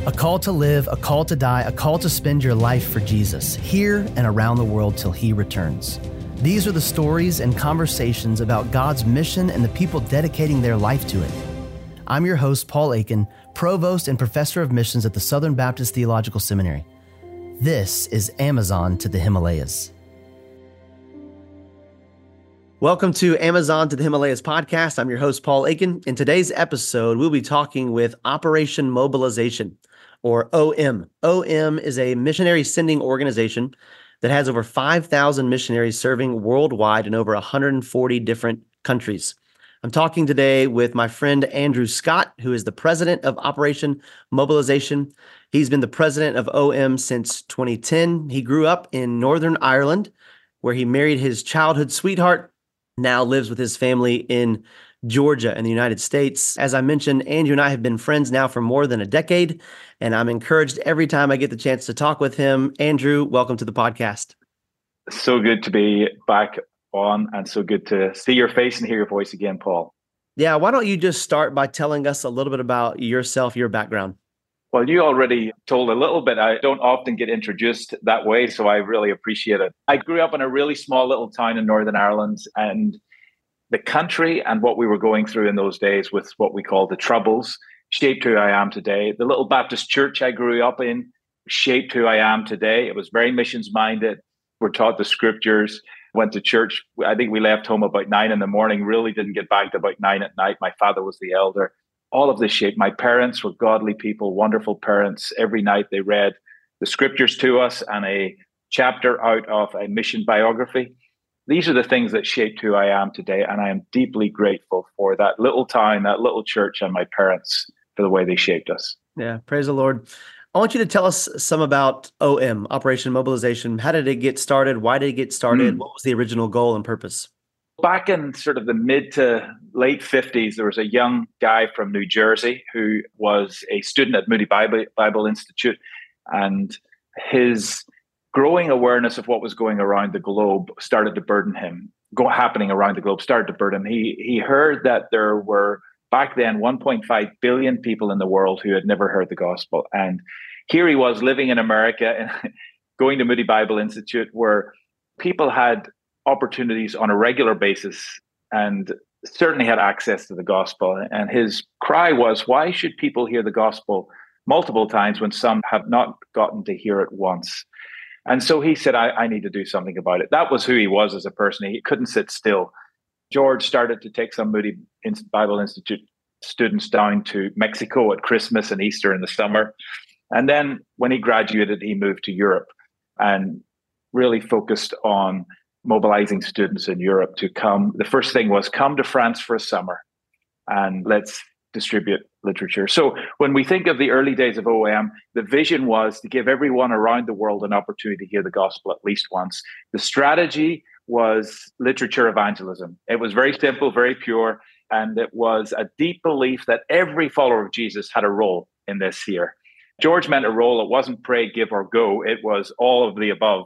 A call to live, a call to die, a call to spend your life for Jesus, here and around the world till He returns. These are the stories and conversations about God's mission and the people dedicating their life to it. I'm your host, Paul Aiken, Provost and Professor of Missions at the Southern Baptist Theological Seminary. This is Amazon to the Himalayas. Welcome to Amazon to the Himalayas podcast. I'm your host, Paul Aiken. In today's episode, we'll be talking with Operation Mobilization, or OM. OM is a missionary sending organization that has over 5,000 missionaries serving worldwide in over 140 different countries. I'm talking today with my friend Andrew Scott, who is the president of Operation Mobilization. He's been the president of OM since 2010. He grew up in Northern Ireland, where he married his childhood sweetheart, now lives with his family in Georgia in the United States. As I mentioned, Andrew and I have been friends now for more than a decade, and I'm encouraged every time I get the chance to talk with him. Andrew, welcome to the podcast. So good to be back on, and so good to see your face and hear your voice again, Paul. Yeah, why don't you just start by telling us a little bit about yourself, your background? Well, you already told a little bit. I don't often get introduced that way, so I really appreciate it. I grew up in a really small little town in Northern Ireland, and the country and what we were going through in those days with what we call the Troubles shaped who I am today. The little Baptist church I grew up in shaped who I am today. It was very missions-minded. We're taught the scriptures, went to church. I think we left home about 9 a.m, really didn't get back to about 9 p.m. My father was the elder. All of this shaped. My parents were godly people, wonderful parents. Every night they read the scriptures to us and a chapter out of a mission biography. These are the things that shaped who I am today, and I am deeply grateful for that little town, that little church, and my parents for the way they shaped us. Yeah, praise the Lord. I want you to tell us some about OM, Operation Mobilization. How did it get started? Why did it get started? What was the original goal and purpose? Back in sort of the mid to late 50s, there was a young guy from New Jersey who was a student at Moody Bible Institute, and his growing awareness of what was going around the globe started to burden him. Happening around the globe started to burden him. He heard that there were back then 1.5 billion people in the world who had never heard the gospel, and here he was living in America and going to Moody Bible Institute, where people had opportunities on a regular basis and certainly had access to the gospel. And his cry was, why should people hear the gospel multiple times when some have not gotten to hear it once? And so he said, I need to do something about it. That was who he was as a person. He couldn't sit still. George started to take some Moody Bible Institute students down to Mexico at Christmas and Easter in the summer. And then when he graduated, he moved to Europe and really focused on mobilizing students in Europe to come. The first thing was come to France for a summer and let's distribute literature. So when we think of the early days of OM, the vision was to give everyone around the world an opportunity to hear the gospel at least once. The strategy was literature evangelism. It was very simple, very pure, and it was a deep belief that every follower of Jesus had a role in this here. George meant a role. It wasn't pray, give, or go. It was all of the above.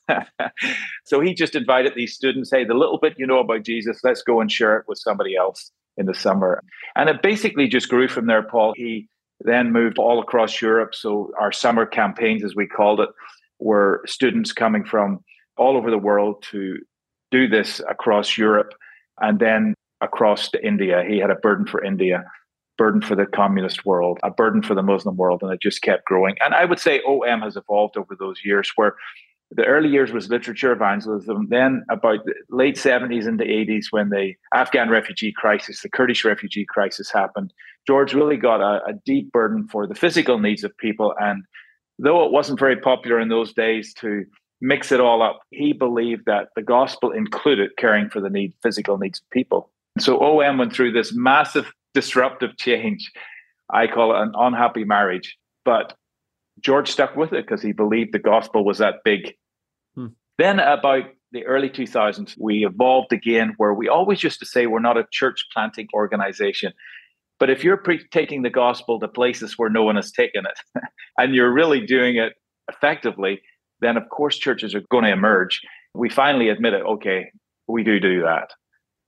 So he just invited these students, hey, the little bit you know about Jesus, let's go and share it with somebody else in the summer. And it basically just grew from there, Paul. He then moved all across Europe. So our summer campaigns, as we called it, were students coming from all over the world to do this across Europe and then across to India. He had a burden for India, burden for the communist world, a burden for the Muslim world, and it just kept growing. And I would say OM has evolved over those years, where the early years was literature evangelism. Then about the late 70s into 80s, when the Afghan refugee crisis, the Kurdish refugee crisis happened, George really got a deep burden for the physical needs of people. And though it wasn't very popular in those days to mix it all up, he believed that the gospel included caring for the physical needs of people. So OM went through this massive disruptive change. I call it an unhappy marriage. But George stuck with it because he believed the gospel was that big. Then about the early 2000s, we evolved again, where we always used to say we're not a church planting organization. But if you're taking the gospel to places where no one has taken it, and you're really doing it effectively, then of course churches are going to emerge. We finally admitted, okay, we do that.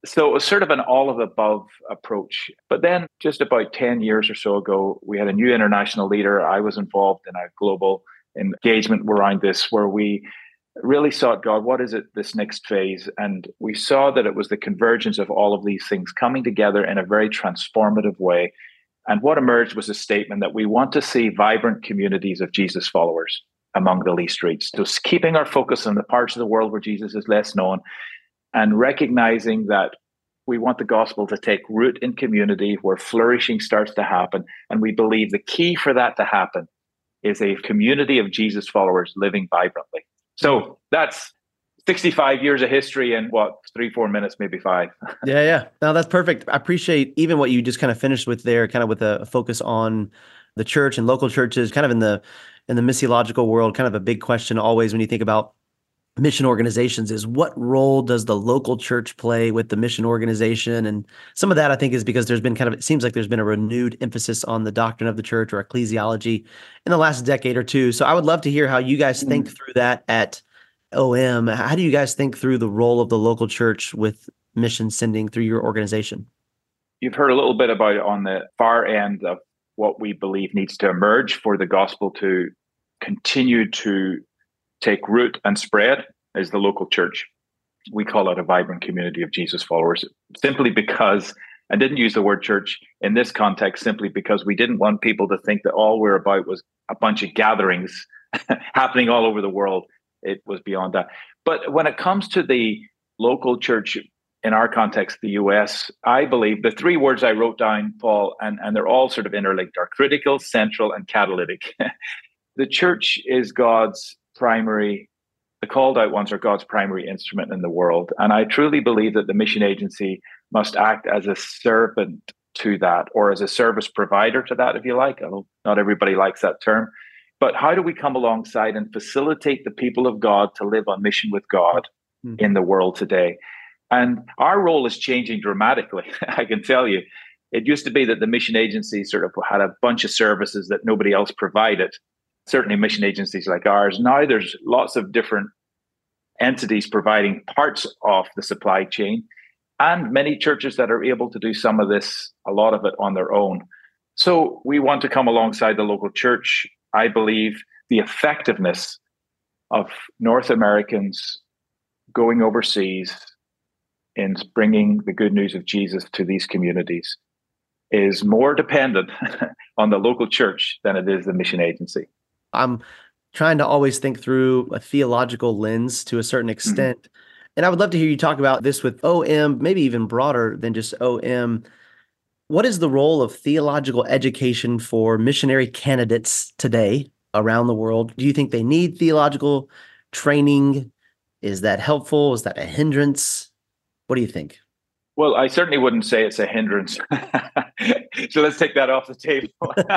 So it was sort of an all of the above approach. But then just about 10 years or so ago, we had a new international leader. I was involved in a global engagement around this where we really sought God, what is it this next phase? And we saw that it was the convergence of all of these things coming together in a very transformative way. And what emerged was a statement that we want to see vibrant communities of Jesus followers among the least reached. So keeping our focus on the parts of the world where Jesus is less known and recognizing that we want the gospel to take root in community where flourishing starts to happen. And we believe the key for that to happen is a community of Jesus followers living vibrantly. So that's 65 years of history in 3-4 minutes, maybe 5. Yeah. No, that's perfect. I appreciate even what you just kind of finished with there, kind of with a focus on the church and local churches, kind of in the missiological world. Kind of a big question always when you think about mission organizations is what role does the local church play with the mission organization? And some of that I think is because there's been it seems like there's been a renewed emphasis on the doctrine of the church or ecclesiology in the last decade or two. So I would love to hear how you guys think through that at OM. How do you guys think through the role of the local church with mission sending through your organization? You've heard a little bit about it on the far end of what we believe needs to emerge for the gospel to continue to take root and spread is the local church. We call it a vibrant community of Jesus followers, simply because I didn't use the word church in this context, simply because we didn't want people to think that all we're about was a bunch of gatherings happening all over the world. It was beyond that. But when it comes to the local church, in our context, the US, I believe the 3 words I wrote down, Paul, and they're all sort of interlinked, are critical, central, and catalytic. The church is the called out ones are God's primary instrument in the world. And I truly believe that the mission agency must act as a servant to that, or as a service provider to that, if you like. I know not everybody likes that term. But how do we come alongside and facilitate the people of God to live on mission with God in the world today? And our role is changing dramatically. I can tell you, it used to be that the mission agency sort of had a bunch of services that nobody else provided. Certainly mission agencies like ours. Now there's lots of different entities providing parts of the supply chain, and many churches that are able to do some of this, a lot of it on their own. So we want to come alongside the local church. I believe the effectiveness of North Americans going overseas in bringing the good news of Jesus to these communities is more dependent on the local church than it is the mission agency. I'm trying to always think through a theological lens to a certain extent. And I would love to hear you talk about this with OM, maybe even broader than just OM. What is the role of theological education for missionary candidates today around the world? Do you think they need theological training? Is that helpful? Is that a hindrance? What do you think? Well, I certainly wouldn't say it's a hindrance. So let's take that off the table.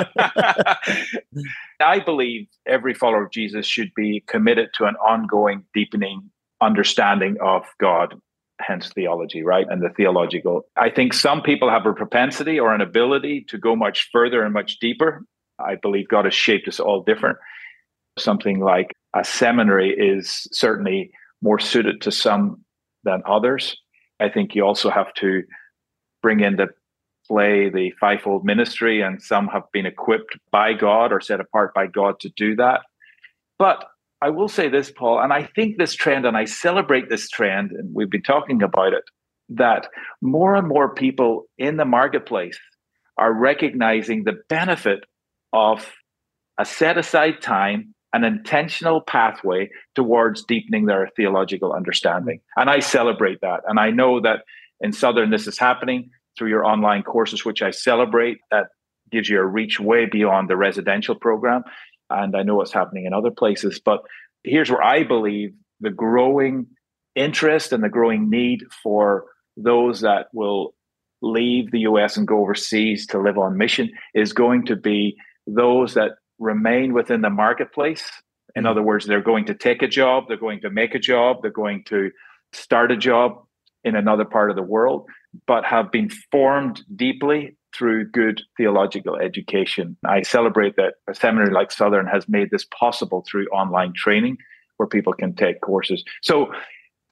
I believe every follower of Jesus should be committed to an ongoing, deepening understanding of God, hence theology, right? And the theological. I think some people have a propensity or an ability to go much further and much deeper. I believe God has shaped us all different. Something like a seminary is certainly more suited to some than others. I think you also have to bring into play the fivefold ministry, and some have been equipped by God or set apart by God to do that. But I will say this, Paul, and I think this trend, and I celebrate this trend, and we've been talking about it, that more and more people in the marketplace are recognizing the benefit of a set-aside time, an intentional pathway towards deepening their theological understanding. And I celebrate that. And I know that in Southern, this is happening through your online courses, which I celebrate. That gives you a reach way beyond the residential program. And I know what's happening in other places. But here's where I believe the growing interest and the growing need for those that will leave the US and go overseas to live on mission is going to be those that remain within the marketplace. In other words, they're going to take a job, they're going to make a job, they're going to start a job in another part of the world, but have been formed deeply through good theological education. I celebrate that a seminary like Southern has made this possible through online training where people can take courses. So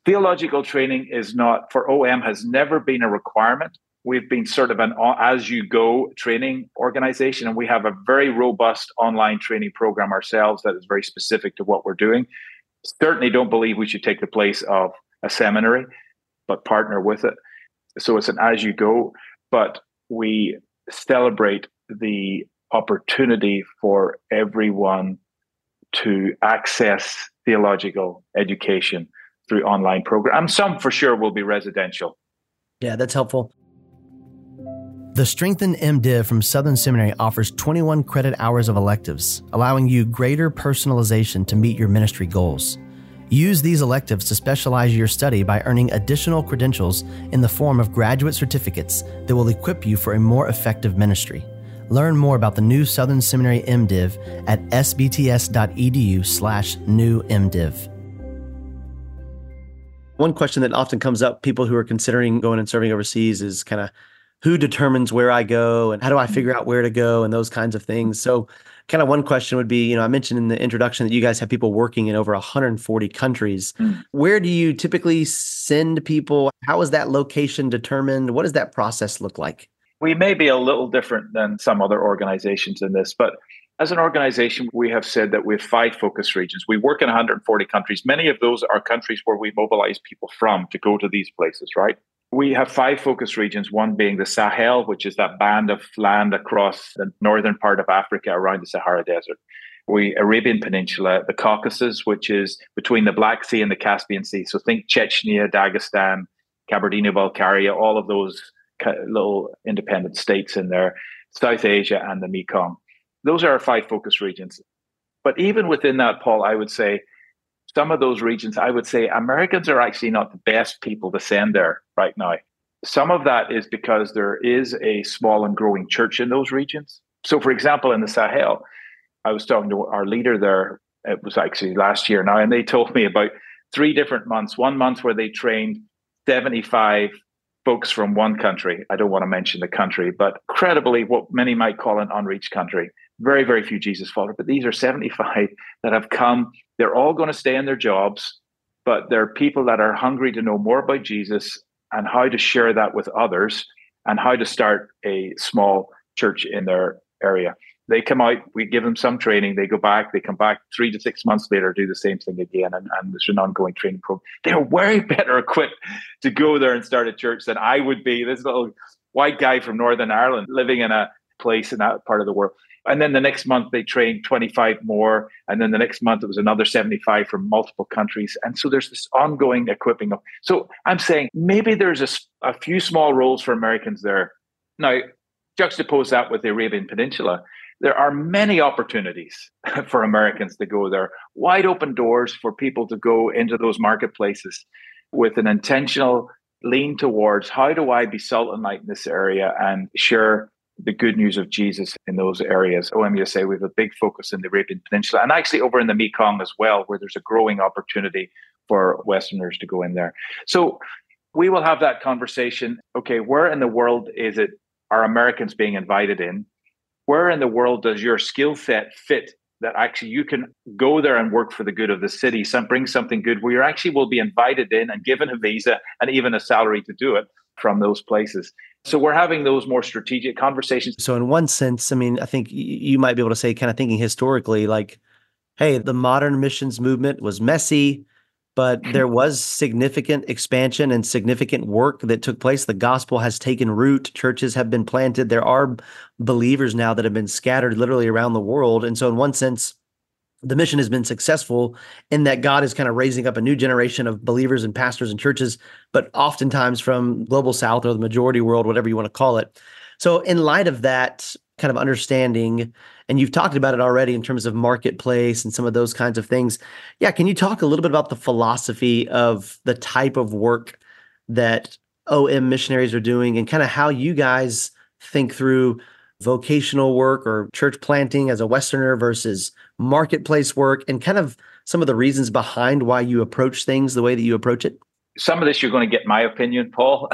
Theological training is not, for OM, has never been a requirement. We've been sort of an as-you-go training organization, and we have a very robust online training program ourselves that is very specific to what we're doing. Certainly don't believe we should take the place of a seminary, but partner with it. So it's an as-you-go, but we celebrate the opportunity for everyone to access theological education through online programs. Some for sure will be residential. Yeah, that's helpful. The Strengthen MDiv from Southern Seminary offers 21 credit hours of electives, allowing you greater personalization to meet your ministry goals. Use these electives to specialize your study by earning additional credentials in the form of graduate certificates that will equip you for a more effective ministry. Learn more about the new Southern Seminary MDiv at sbts.edu/new MDiv. One question that often comes up, people who are considering going and serving overseas, is kind of who determines where I go and how do I figure out where to go and those kinds of things. So kind of one question would be, I mentioned in the introduction that you guys have people working in over 140 countries. Where do you typically send people? How is that location determined? What does that process look like? We may be a little different than some other organizations in this, but as an organization, we have said that we have 5 focus regions. We work in 140 countries. Many of those are countries where we mobilize people from to go to these places, right? We have 5 focus regions, one being the Sahel, which is that band of land across the northern part of Africa around the Sahara Desert. Arabian Peninsula, the Caucasus, which is between the Black Sea and the Caspian Sea. So think Chechnya, Dagestan, Kabardino-Balkaria, all of those little independent states in there, South Asia and the Mekong. Those are our 5 focus regions. But even within that, Paul, I would say some of those regions, I would say Americans are actually not the best people to send there right now. Some of that is because there is a small and growing church in those regions. So, for example, in the Sahel, I was talking to our leader there, it was actually last year now, and they told me about 3 different months. One month where they trained 75 folks from one country. I don't want to mention the country, but credibly, what many might call an unreached country. Very, very few Jesus followers, but these are 75 that have come. They're all going to stay in their jobs, but they're people that are hungry to know more about Jesus and how to share that with others and how to start a small church in their area. They come out, we give them some training, they go back, they come back 3 to 6 months later, do the same thing again, and there's an ongoing training program. They're way better equipped to go there and start a church than I would be, this little white guy from Northern Ireland living in a place in that part of the world. And then the next month they trained 25 more. And then the next month it was another 75 from multiple countries. And so there's this ongoing equipping. So I'm saying maybe there's a few small roles for Americans there. Now, juxtapose that with the Arabian Peninsula. There are many opportunities for Americans to go there. Wide open doors for people to go into those marketplaces with an intentional lean towards how do I be salt and light in this area and share the good news of Jesus in those areas. OMUSA, we have a big focus in the Arabian Peninsula and actually over in the Mekong as well, where there's a growing opportunity for Westerners to go in there. So we will have that conversation. Okay, where in the world are Americans being invited in? Where in the world does your skill set fit that actually you can go there and work for the good of the city, bring something good where you actually will be invited in and given a visa and even a salary to do it from those places. So we're having those more strategic conversations. So in one sense, I think you might be able to say, kind of thinking historically, like, hey, the modern missions movement was messy, but there was significant expansion and significant work that took place. The gospel has taken root. Churches have been planted. There are believers now that have been scattered literally around the world. And so in one sense, the mission has been successful in that God is kind of raising up a new generation of believers and pastors and churches, but oftentimes from global south or the majority world, whatever you want to call it. So in light of that kind of understanding, and you've talked about it already in terms of marketplace and some of those kinds of things. Yeah. Can you talk a little bit about the philosophy of the type of work that OM missionaries are doing and kind of how you guys think through vocational work or church planting as a Westerner versus marketplace work and kind of some of the reasons behind why you approach things the way that you approach it? Some of this, you're going to get my opinion, Paul,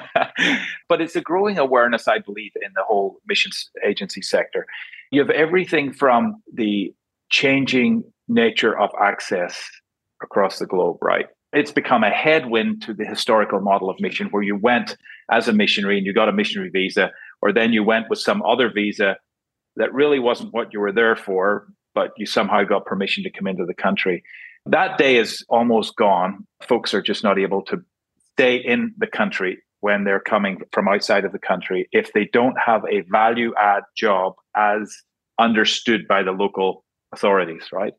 but it's a growing awareness, I believe, in the whole missions agency sector. You have everything from the changing nature of access across the globe, right? it's become a headwind to the historical model of mission, where you went as a missionary and you got a missionary visa, or then you went with some other visa that really wasn't what you were there for, but you somehow got permission to come into the country. That day is almost gone. Folks are just not able to stay in the country when they're coming from outside of the country if they don't have a value add job as understood by the local authorities, right?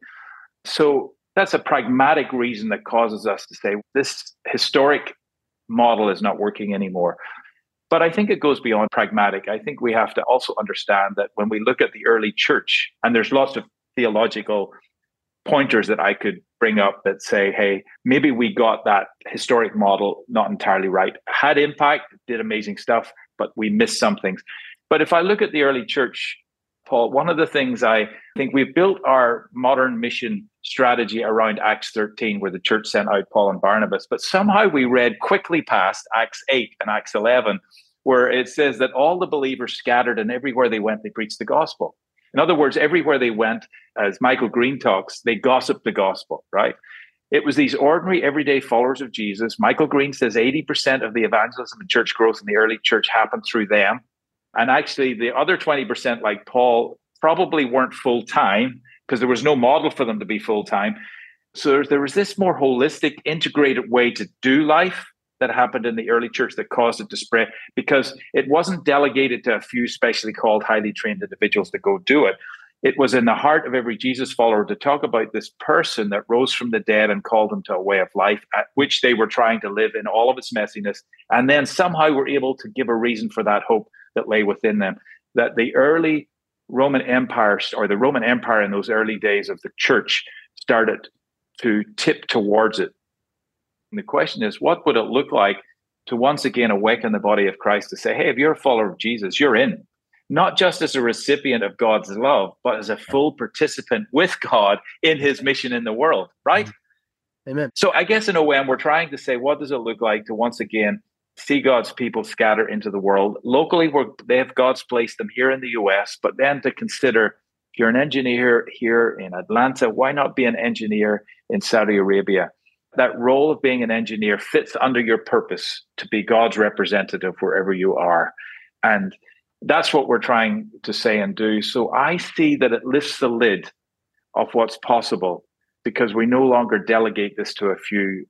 So that's a pragmatic reason that causes us to say this historic model is not working anymore. But I think it goes beyond pragmatic. I think we have to also understand that when we look at the early church, and there's lots of theological pointers that I could bring up that say, hey, maybe we got that historic model not entirely right. Had impact, did amazing stuff, but we missed some things. But if I look at the early church, Paul, one of the things I think we've built our modern mission strategy around Acts 13, where the church sent out Paul and Barnabas, but somehow we read quickly past Acts 8 and Acts 11, where it says that all the believers scattered and everywhere they went, they preached the gospel. In other words, everywhere they went, as Michael Green talks, they gossiped the gospel, right? It was these ordinary, everyday followers of Jesus. Michael Green says 80% of the evangelism and church growth in the early church happened through them. And actually, the other 20%, like Paul, probably weren't full-time because there was no model for them to be full-time. So there was this more holistic, integrated way to do life that happened in the early church that caused it to spread, because it wasn't delegated to a few specially called, highly trained individuals to go do it. It was in the heart of every Jesus follower to talk about this person that rose from the dead and called them to a way of life at which they were trying to live in all of its messiness. And then somehow were able to give a reason for that hope that lay within them. That the early Roman Empire, or the Roman Empire in those early days of the church, started to tip towards it. And the question is, what would it look like to once again awaken the body of Christ to say, hey, if you're a follower of Jesus, you're in. Not just as a recipient of God's love, but as a full participant with God in his mission in the world, right? Amen. So I guess in OM, we're trying to say, what does it look like to once again see God's people scatter into the world? Locally, they have God's placed them here in the US, but then to consider, if you're an engineer here in Atlanta, why not be an engineer in Saudi Arabia? That role of being an engineer fits under your purpose to be God's representative wherever you are. And that's what we're trying to say and do. So I see that it lifts the lid of what's possible, because we no longer delegate this to a few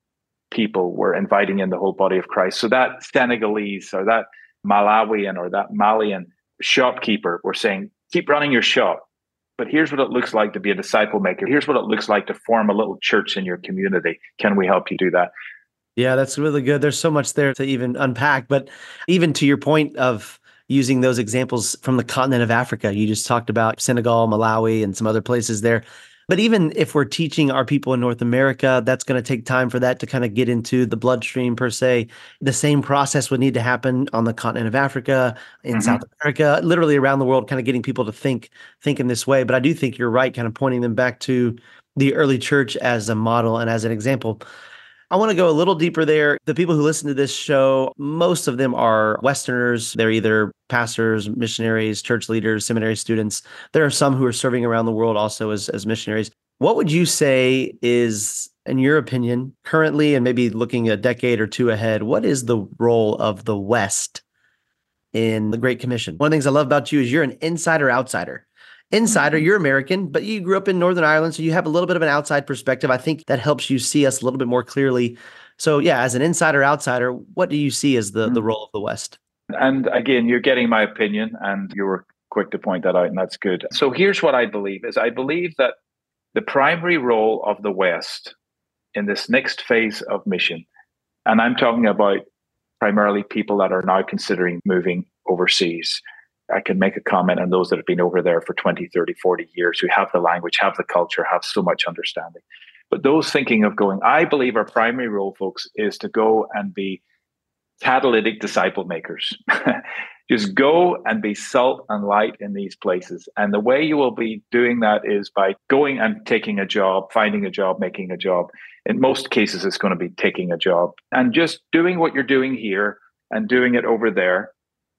people. We're inviting in the whole body of Christ. So that Senegalese or that Malawian or that Malian shopkeeper, we're saying, keep running your shop. But here's what it looks like to be a disciple maker. Here's what it looks like to form a little church in your community. Can we help you do that? Yeah, that's really good. There's so much there to even unpack. But even to your point of using those examples from the continent of Africa, you just talked about Senegal, Malawi, and some other places there. But even if we're teaching our people in North America, that's going to take time for that to kind of get into the bloodstream per se. The same process would need to happen on the continent of Africa, in South America, literally around the world, kind of getting people to think in this way. But I do think you're right, kind of pointing them back to the early church as a model and as an example. I want to go a little deeper there. The people who listen to this show, most of them are Westerners. They're either pastors, missionaries, church leaders, seminary students. There are some who are serving around the world also as missionaries. What would you say is, in your opinion, currently, and maybe looking a decade or two ahead, what is the role of the West in the Great Commission? One of the things I love about you is you're an insider-outsider. Insider, you're American, but you grew up in Northern Ireland, so you have a little bit of an outside perspective. I think that helps you see us a little bit more clearly. So yeah, as an insider-outsider, what do you see as the role of the West? And again, you're getting my opinion, and you were quick to point that out, and that's good. So here's what I believe is I believe that the primary role of the West in this next phase of mission, and I'm talking about primarily people that are now considering moving overseas. I can make a comment on those that have been over there for 20, 30, 40 years, who have the language, have the culture, have so much understanding. But those thinking of going, I believe our primary role, folks, is to go and be catalytic disciple makers. Just go and be salt and light in these places. And the way you will be doing that is by going and taking a job, finding a job, making a job. In most cases, it's going to be taking a job and just doing what you're doing here and doing it over there,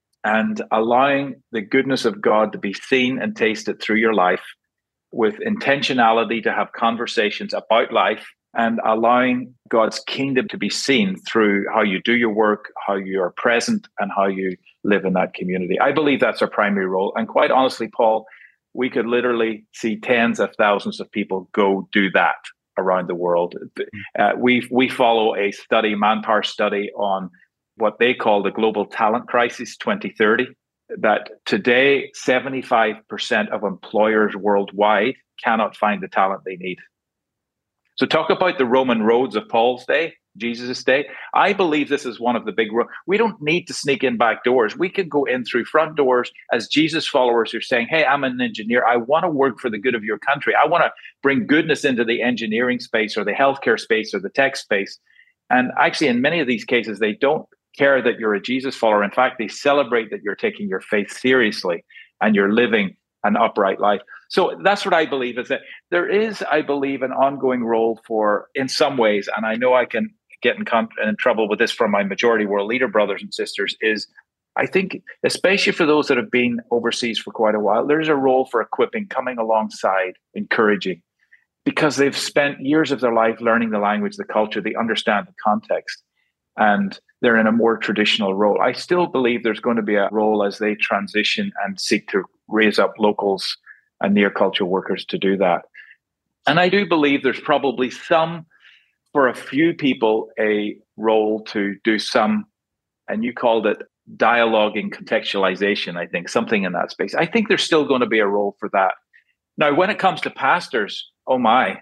and allowing the goodness of God to be seen and tasted through your life, with intentionality to have conversations about life and allowing God's kingdom to be seen through how you do your work, how you are present, and how you live in that community. I believe that's our primary role. And quite honestly, Paul, we could literally see tens of thousands of people go do that around the world. We follow a study, Manpower study, on what they call the Global Talent Crisis 2030, that today 75% of employers worldwide cannot find the talent they need. So talk about the Roman roads of Paul's day, Jesus' day. I believe this is one of the big we don't need to sneak in back doors. We can go in through front doors as Jesus followers who are saying, hey, I'm an engineer. I want to work for the good of your country. I want to bring goodness into the engineering space or the healthcare space or the tech space. And actually, in many of these cases, they don't care that you're a Jesus follower. In fact, they celebrate that you're taking your faith seriously and you're living an upright life. So that's what I believe, is that there is, I believe, an ongoing role for, in some ways, and I know I can get in trouble with this from my majority world leader brothers and sisters, is I think, especially for those that have been overseas for quite a while, there's a role for equipping, coming alongside, encouraging, because they've spent years of their life learning the language, the culture, they understand the context, and they're in a more traditional role. I still believe there's going to be a role as they transition and seek to raise up locals and near culture workers to do that. And I do believe there's probably some, for a few people, a role to do some, and you called it dialoguing contextualization, I think, something in that space. I think there's still going to be a role for that. Now, when it comes to pastors, oh my,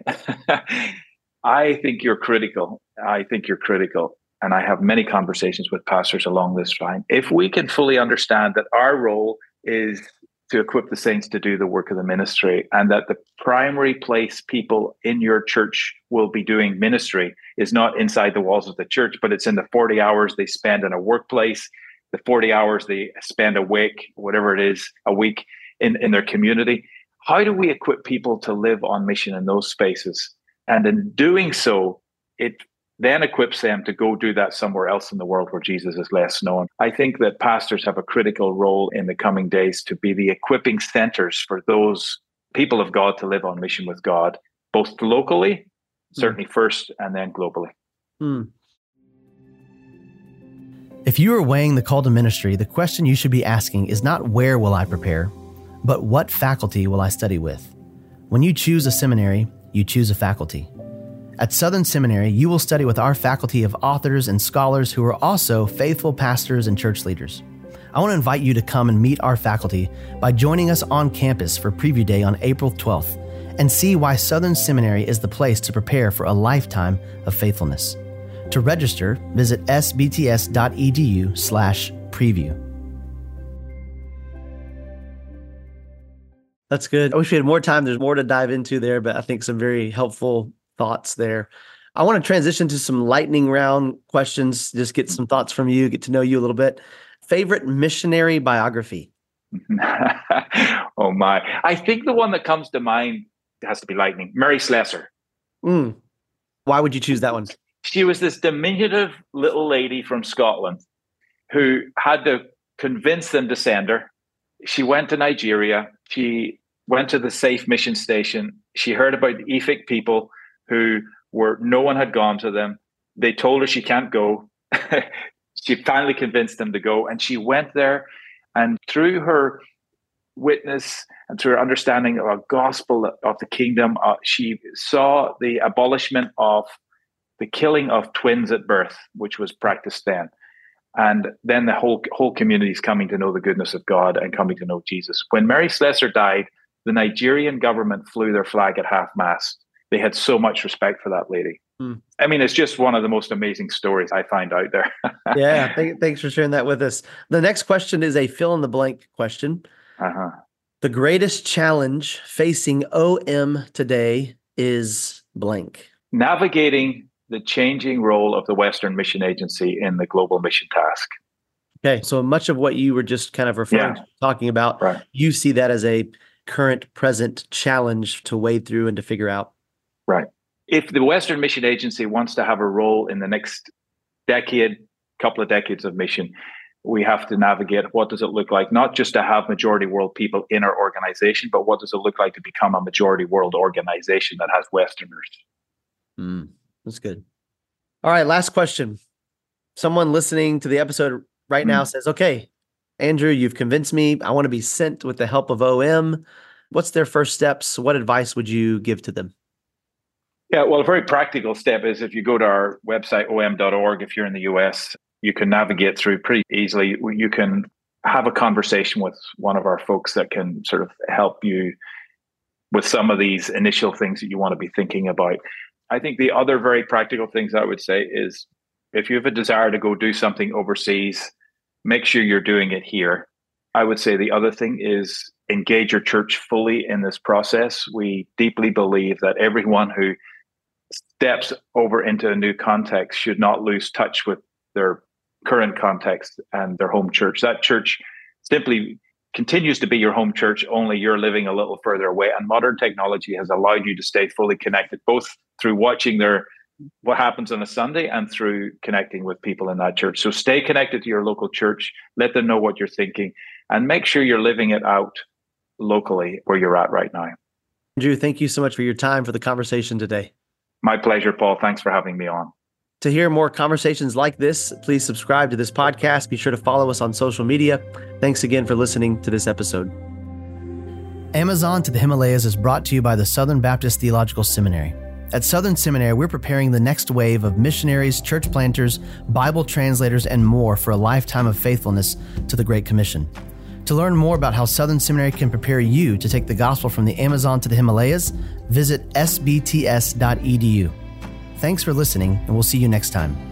I think you're critical. I think you're critical. And I have many conversations with pastors along this line. If we can fully understand that our role is to equip the saints to do the work of the ministry, and that the primary place people in your church will be doing ministry is not inside the walls of the church, but it's in the 40 hours they spend in a workplace, the 40 hours they spend a week, whatever it is, a week in their community. How do we equip people to live on mission in those spaces? And in doing so, it then equips them to go do that somewhere else in the world where Jesus is less known. I think that pastors have a critical role in the coming days to be the equipping centers for those people of God to live on mission with God, both locally, certainly first, and then globally. If you are weighing the call to ministry, the question you should be asking is not where will I prepare, but what faculty will I study with? When you choose a seminary, you choose a faculty. At Southern Seminary, you will study with our faculty of authors and scholars who are also faithful pastors and church leaders. I want to invite you to come and meet our faculty by joining us on campus for Preview Day on April 12th and see why Southern Seminary is the place to prepare for a lifetime of faithfulness. To register, visit sbts.edu/preview. That's good. I wish we had more time. There's more to dive into there, but I think some very helpful thoughts there. I want to transition to some lightning round questions, just get some thoughts from you, get to know you a little bit. Favorite missionary biography? Oh my. I think the one that comes to mind has to be lightning. Mary Slessor. Why would you choose that one? She was this diminutive little lady from Scotland who had to convince them to send her. She went to Nigeria. She went to the Safe mission station. She heard about the Efik people who no one had gone to them. They told her she can't go. She finally convinced them to go, and she went there. And through her witness and through her understanding of the gospel of the kingdom, she saw the abolishment of the killing of twins at birth, which was practiced then. And then the whole community is coming to know the goodness of God and coming to know Jesus. When Mary Slessor died, the Nigerian government flew their flag at half-mast. They had so much respect for that lady. I mean, it's just one of the most amazing stories I find out there. Yeah, thanks for sharing that with us. The next question is a fill-in-the-blank question. The greatest challenge facing OM today is blank. Navigating the changing role of the Western Mission Agency in the global mission task. Okay, so much of what you were just kind of referring to, talking about, right. You see that as a current, present challenge to wade through and to figure out. Right. If the Western Mission Agency wants to have a role in the next couple of decades of mission, we have to navigate what does it look like, not just to have majority world people in our organization, but what does it look like to become a majority world organization that has Westerners? That's good. All right, last question. Someone listening to the episode right now says, okay, Andrew, you've convinced me. I want to be sent with the help of OM. What's their first steps? What advice would you give to them? Yeah, well, a very practical step is if you go to our website, om.org, if you're in the US, you can navigate through pretty easily. You can have a conversation with one of our folks that can sort of help you with some of these initial things that you want to be thinking about. I think the other very practical things I would say is if you have a desire to go do something overseas, make sure you're doing it here. I would say the other thing is engage your church fully in this process. We deeply believe that everyone who steps over into a new context should not lose touch with their current context and their home church. That church simply continues to be your home church, only you're living a little further away. And modern technology has allowed you to stay fully connected, both through watching what happens on a Sunday and through connecting with people in that church. So stay connected to your local church, let them know what you're thinking, and make sure you're living it out locally where you're at right now. Andrew, thank you so much for your time, for the conversation today. My pleasure, Paul. Thanks for having me on. To hear more conversations like this, please subscribe to this podcast. Be sure to follow us on social media. Thanks again for listening to this episode. Amazon to the Himalayas is brought to you by the Southern Baptist Theological Seminary. At Southern Seminary, we're preparing the next wave of missionaries, church planters, Bible translators, and more for a lifetime of faithfulness to the Great Commission. To learn more about how Southern Seminary can prepare you to take the gospel from the Amazon to the Himalayas, visit sbts.edu. Thanks for listening, and we'll see you next time.